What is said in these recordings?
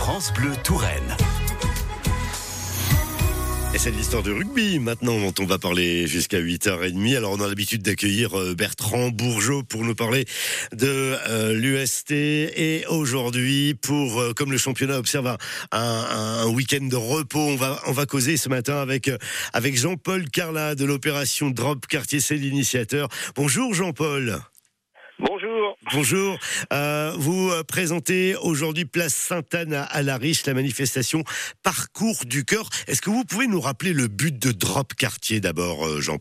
France Bleu Touraine. Et c'est l'histoire du rugby maintenant dont on va parler jusqu'à 8h30. Alors on a l'habitude d'accueillir Bertrand Bourgeot pour nous parler de l'UST. Et aujourd'hui, comme le championnat observe un week-end de repos, on va causer ce matin avec Jean-Paul Carla de l'opération Drop Quartier, c'est l'initiateur. Bonjour Jean-Paul. Bonjour. Vous présentez aujourd'hui place Sainte-Anne à La Riche, la manifestation Parcours du Cœur. Est-ce que vous pouvez nous rappeler le but de Drop Quartier d'abord, Jean-Paul ?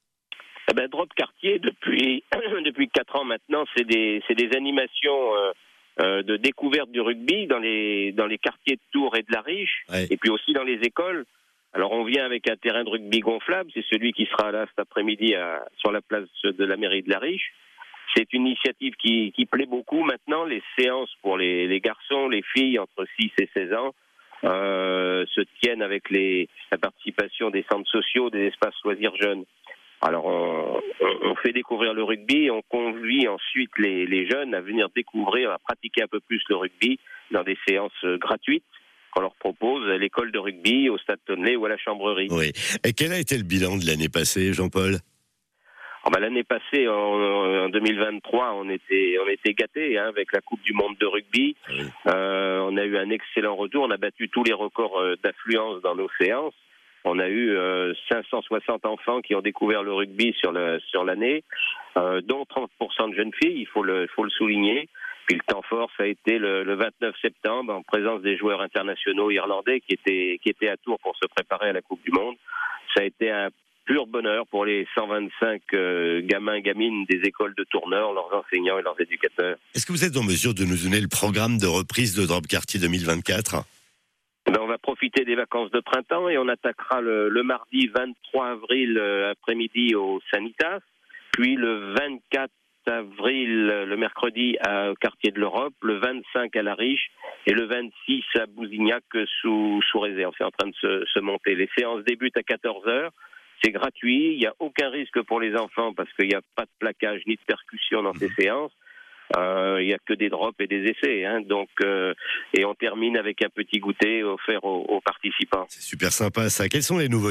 Drop Quartier, depuis 4 ans maintenant, c'est des animations de découverte du rugby dans les quartiers de Tours et de La Riche, ouais. Et puis aussi dans les écoles. Alors on vient avec un terrain de rugby gonflable, c'est celui qui sera là cet après-midi sur la place de la mairie de La Riche. C'est une initiative qui plaît beaucoup maintenant. Les séances pour les garçons, les filles entre 6 et 16 ans se tiennent avec la participation des centres sociaux, des espaces loisirs jeunes. Alors on fait découvrir le rugby et on convie ensuite les jeunes à venir découvrir, à pratiquer un peu plus le rugby dans des séances gratuites qu'on leur propose à l'école de rugby, au Stade Tonnelet ou à la Chambrerie. Oui. Et quel a été le bilan de l'année passée, Jean-Paul ? L'année passée, en 2023, on était gâtés avec la Coupe du Monde de rugby. Oui. On a eu un excellent retour. On a battu tous les records d'affluence dans nos séances. On a eu 560 enfants qui ont découvert le rugby sur l'année, dont 30% de jeunes filles. Il faut le souligner. Puis le temps fort, ça a été le 29 septembre, en présence des joueurs internationaux irlandais qui étaient à Tours pour se préparer à la Coupe du Monde. Ça a été un pur bonheur pour les 125 gamins et gamines des écoles de Tourneur, leurs enseignants et leurs éducateurs. Est-ce que vous êtes en mesure de nous donner le programme de reprise de Drop Quartier 2024 ? On va profiter des vacances de printemps et on attaquera le mardi 23 avril après-midi au Sanitas, puis le 24 avril, le mercredi, au quartier de l'Europe, le 25 à La Riche et le 26 à Bousignac sous réserve. C'est en train de se monter. Les séances débutent à 14h. C'est gratuit, il n'y a aucun risque pour les enfants parce qu'il n'y a pas de plaquage ni de percussion dans ces séances. Il n'y a que des drops et des essais. Donc, et on termine avec un petit goûter offert aux participants. C'est super sympa ça. Quelles sont les nouveautés ?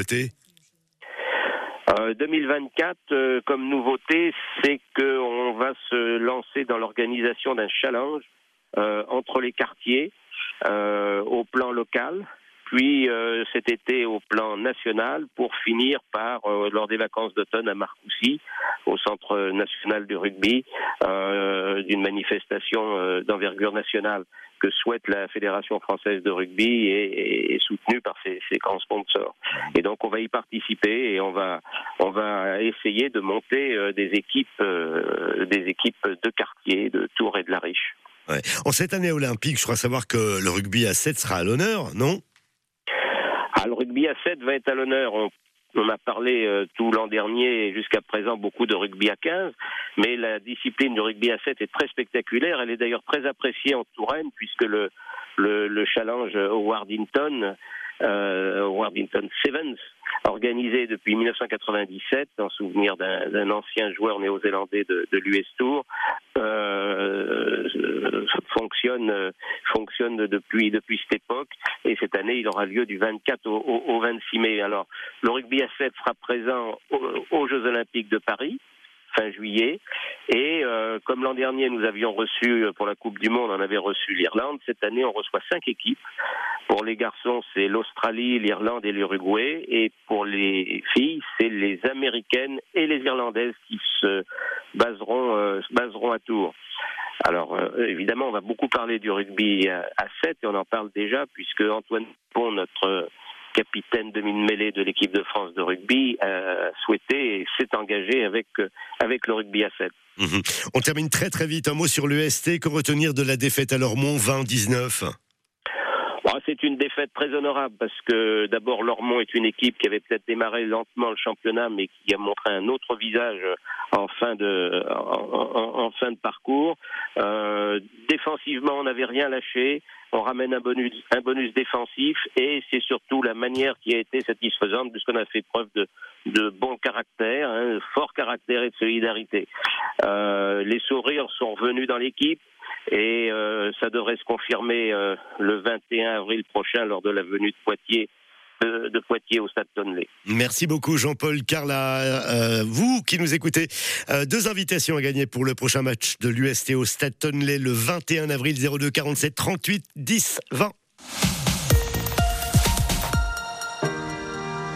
2024, comme nouveauté, c'est qu'on va se lancer dans l'organisation d'un challenge entre les quartiers au plan local. Puis cet été au plan national pour finir par, lors des vacances d'automne à Marcoussis, au Centre national du rugby, d'une manifestation d'envergure nationale que souhaite la Fédération française de rugby et soutenue par ses grands sponsors. Et donc on va y participer et on va essayer de monter des équipes de quartier, de Tours et de La Riche. Ouais. En cette année olympique, je crois savoir que le rugby à 7 sera à l'honneur, non ? Le rugby à 7 va être à l'honneur. On a parlé tout l'an dernier et jusqu'à présent beaucoup de rugby à 15, mais la discipline du rugby à 7 est très spectaculaire. Elle est d'ailleurs très appréciée en Touraine puisque le challenge Howardington Sevens, organisé depuis 1997 en souvenir d'un ancien joueur néo-zélandais de l'US Tour, fonctionne depuis cette époque et cette année il aura lieu du 24 au 26 mai. Alors le rugby à 7 sera présent aux Jeux Olympiques de Paris fin juillet et comme l'an dernier nous avions reçu pour la Coupe du Monde, on avait reçu l'Irlande, cette année on reçoit 5 équipes. Pour les garçons, c'est l'Australie, l'Irlande et l'Uruguay. Et pour les filles, c'est les Américaines et les Irlandaises qui se baseront à Tours. Alors, évidemment, on va beaucoup parler du rugby à 7 et on en parle déjà puisque Antoine Dupont, notre capitaine demi-mêlée de l'équipe de France de rugby, a souhaité et s'est engagé avec le rugby à 7. On termine très très vite. Un mot sur l'UST. Que retenir de la défaite à Lormont 20-19 ? C'est une défaite très honorable parce que d'abord Lormont est une équipe qui avait peut-être démarré lentement le championnat mais qui a montré un autre visage en fin de parcours. Défensivement, on n'avait rien lâché. On ramène un bonus défensif et c'est surtout la manière qui a été satisfaisante puisqu'on a fait preuve de bon caractère, fort caractère et de solidarité. Les sourires sont revenus dans l'équipe. Et ça devrait se confirmer le 21 avril prochain lors de la venue de Poitiers au Stade Tonlé. Merci beaucoup Jean-Paul Carla. Vous qui nous écoutez, 2 invitations à gagner pour le prochain match de l'UST au Stade Tonlé le 21 avril, 02 47 38 10 20.